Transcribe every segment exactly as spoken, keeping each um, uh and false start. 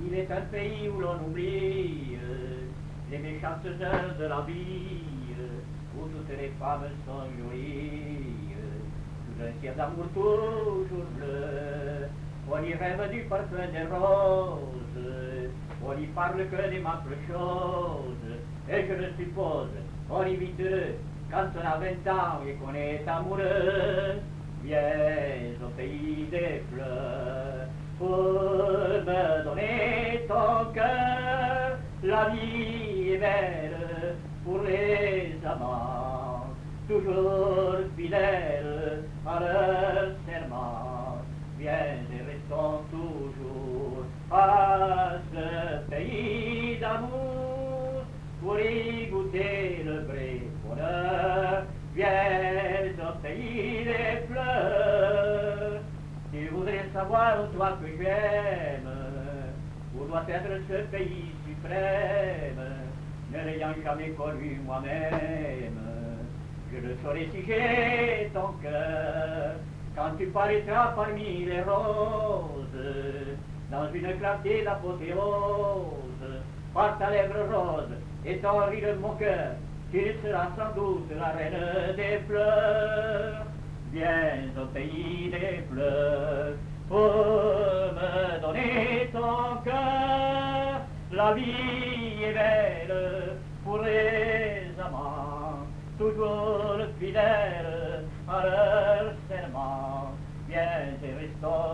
Il est un pays où l'on oublie les méchantes heures de la vie, où toutes les femmes sont jolies, sous un ciel d'amour toujours bleu. On y rêve du parfum des roses, on y parle que des simples choses, et je le suppose, on y vit heureux quand on a vingt ans et qu'on est amoureux. Viens au pays des fleurs pour me donner ton cœur. La vie est belle pour les amants, toujours fidèles à leur serment. Viens et restons toujours à ce pays d'amour pour y goûter le vrai bonheur. Viens au pays des fleurs. Tu voudrais savoir, toi que j'aime, où doit être ce pays suprême, ne l'ayant jamais connu moi-même. Je le saurai si j'ai ton cœur, quand tu paraîtras parmi les roses, dans une clarté d'apothéose, par ta lèvre rose et ton rire mon cœur, tu seras sans doute la reine des fleurs. Viens au pays des fleurs pour me donner ton cœur. La vie est belle pour les amants, toujours fidèles à leur serment. Viens et restons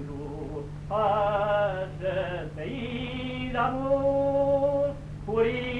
toujours à ce pays d'amour pour y